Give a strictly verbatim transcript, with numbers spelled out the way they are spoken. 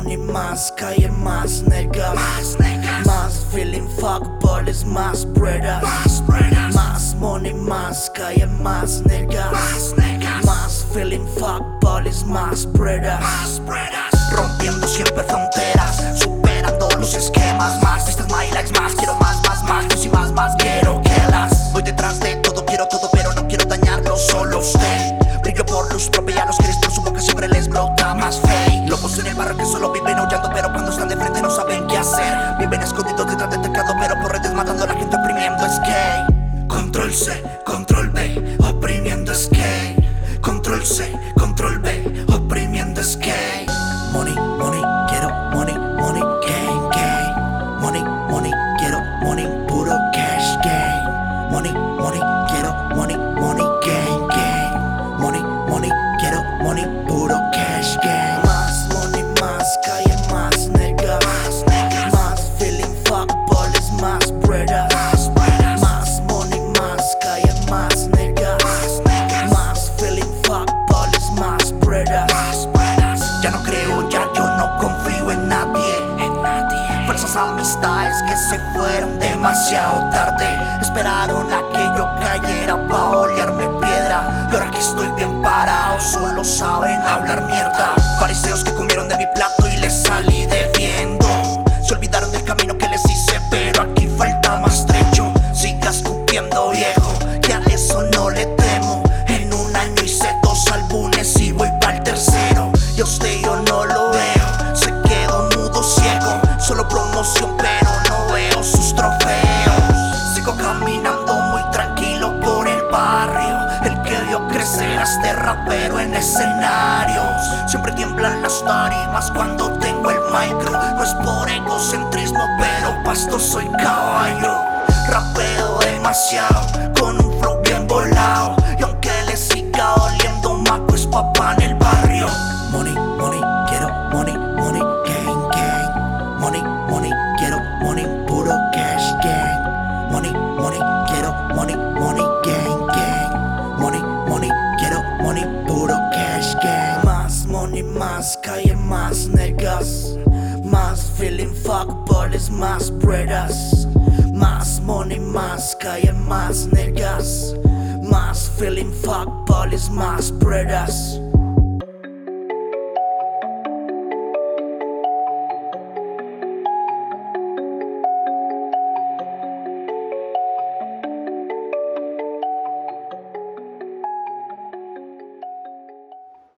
money, más calle, más niggas. Más niggas. Más feeling, fuck bullies, más bredas. Más bredas. Más money, más calle, más niggas. Más niggas. Más feeling, fuck bullies, más bredas. Más bredas. Rompiendo siempre fronteras, superando los esquemas. Más vistas, my likes, más quiero más, más, más, más y más, más quiero que las. Voy detrás de todo, quiero todo, pero no quiero dañarlo, solo usted. Brillo por luz propia, los quieres por su boca siempre les brota más fake. Locos en el barrio que solo viven aullando, pero cuando están de frente no saben qué hacer. Viven escondidos detrás del teclado, pero por redes matando a la gente, oprimiendo es que control C, control B, oprimiendo es que control C, control B, oprimiendo es que money, money, quiero money, money, gang, gang. Money, money, quiero money, puro cash, gang. Money, money, quiero money, money, gang, gang. Money, money, quiero money, puro cash, gang. Más money, más calle, más niggas. Más niggas. Más feeling, fuck bullies, más bredas. Más bredas. Más money, más calle, más niggas. Más niggas. Más feeling, fuck bullies, más bredas. Más bredas. Ya no creo, ya yo no confío en nadie. En nadie. Falsas amistades que se fueron demasiado tarde. Esperaron a que yo cayera pa' olearme piedra. Y ahora que estoy bien parado, solo saben hablar mierda. Fariseos que comieron de mi plato y les salí debiendo. Se olvidaron del camino que les hice, pero aquí falta más trecho. Siga escupiendo, viejo, que a eso no le temo. En un año hice dos álbumes y voy pa'l tercero. Y a usted yo no lo veo, se quedó mudo, ciego. Solo promoción pero no veo sus trofeos. Sigo caminando muy tranquilo por el barrio, el que vio crecer a este rapero en escenarios. Siempre tiemblan las tarimas cuando tengo el micro. No es por egocentrismo, pero pasto soy caballo. Rapeo demasiado, con un flow bien volado. Y aunque le siga oliendo maco, es papá en el barrio. Money, money, quiero money, money, gang, gang. Money, money, quiero money, puro cash, gang. Money, money, quiero money, money, gang, gang. Money, money, quiero money, puro cash, gang. Más money, más calle, más niggas. Más feeling, fuck bullies, más bredas. Más money, más calle, más niggas. Más feeling, fuck bullies, más bredas.